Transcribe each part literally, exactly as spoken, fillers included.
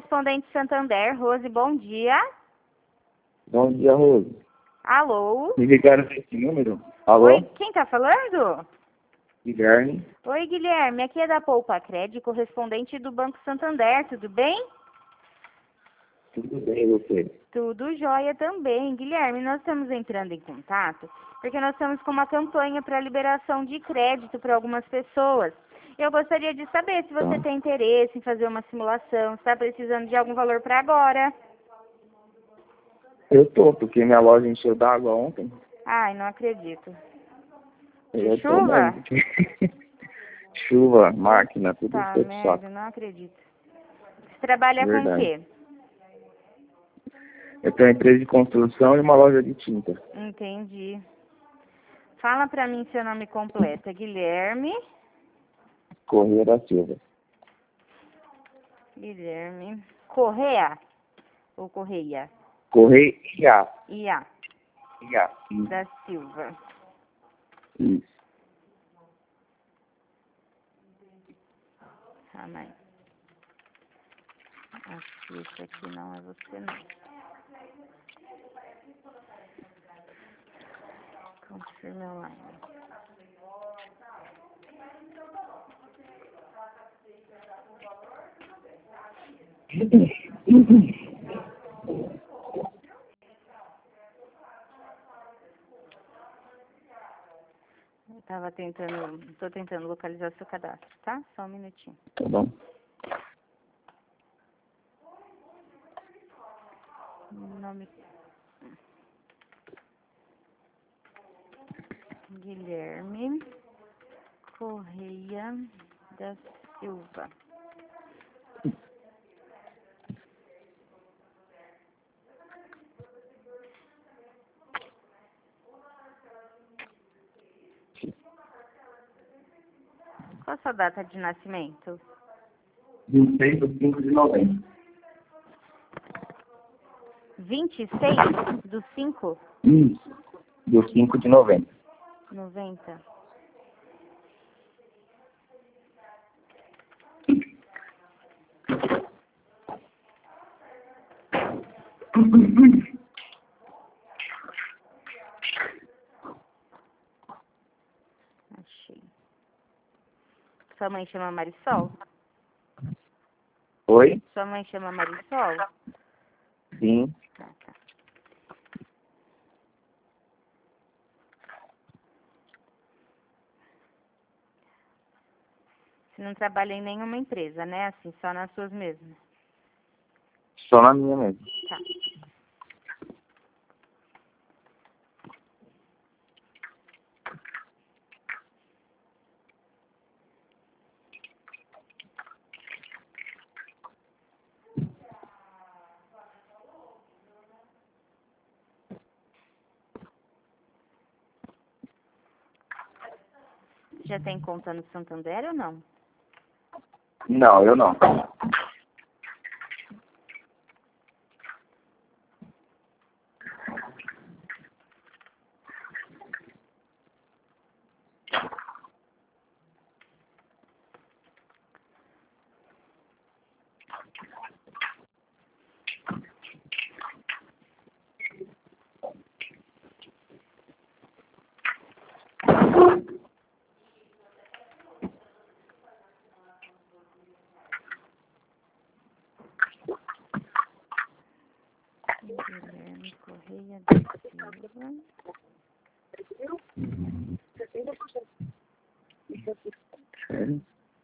correspondente Santander, Rose, bom dia. Bom dia, Rose. Alô? Me ligaram nesse número? Alô? Oi, quem tá falando? Guilherme. Oi, Guilherme, aqui é da Poupa Cred, correspondente do Banco Santander, tudo bem? Tudo bem, e você? Tudo jóia também. Guilherme, nós estamos entrando em contato porque nós estamos com uma campanha para liberação de crédito para algumas pessoas. Eu gostaria de saber se você Tá. tem interesse em fazer uma simulação, se está precisando de algum valor para agora. Eu tô, porque minha loja encheu d'água ontem. Ai, não acredito. De Eu tô chuva? mesmo. Chuva, máquina, tudo Tá, feito só. merda, não acredito. Você trabalha com o Verdade. quê? Eu tenho uma empresa de construção e uma loja de tinta. Entendi. Fala pra mim seu nome completo. É Guilherme. Correia da Silva. Guilherme. Correia? Ou Correia? Correia. Ia. Ia. Da Silva. Isso. Ah, mas... Acho que esse aqui não é você, não. Confirme online. Eu tava tentando... Tô tentando localizar seu cadastro, tá? Só um minutinho. Tá bom. Nome... Guilherme Correia da Silva. Qual a sua data de nascimento? vinte e seis de cinco de novembro. vinte e seis do cinco? Isso. Do cinco de novembro. noventa. Achei. Sua mãe chama Marisol? Oi? Sua mãe chama Marisol? Sim. Ah, tá. Você não trabalha em nenhuma empresa, né? Assim, só nas suas mesmas. Só na minha mesmo. Tá. Já tem conta no Santander ou não? Não, eu não. Guilherme Correia da Silva. Sério?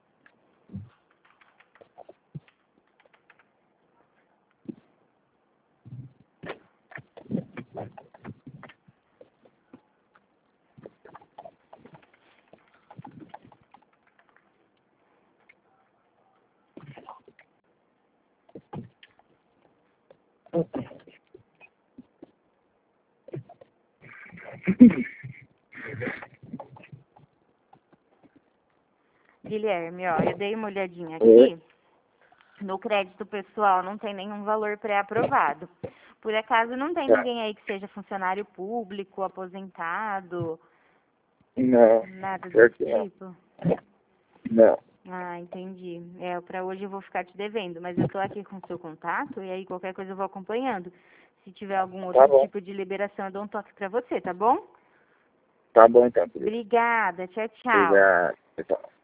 Guilherme, ó, eu dei uma olhadinha aqui. No crédito pessoal não tem nenhum valor pré-aprovado. Por acaso não tem ninguém aí que seja funcionário público, aposentado, Não. nada desse Certo, não. tipo? Não. Ah, entendi. É, pra hoje eu vou ficar te devendo, mas eu tô aqui com o seu contato e aí qualquer coisa eu vou acompanhando. Se tiver algum Tá outro bom. tipo de liberação, eu dou um toque pra você, tá bom? Tá bom então, querido. Obrigada. Tchau, tchau. Obrigado. Tchau.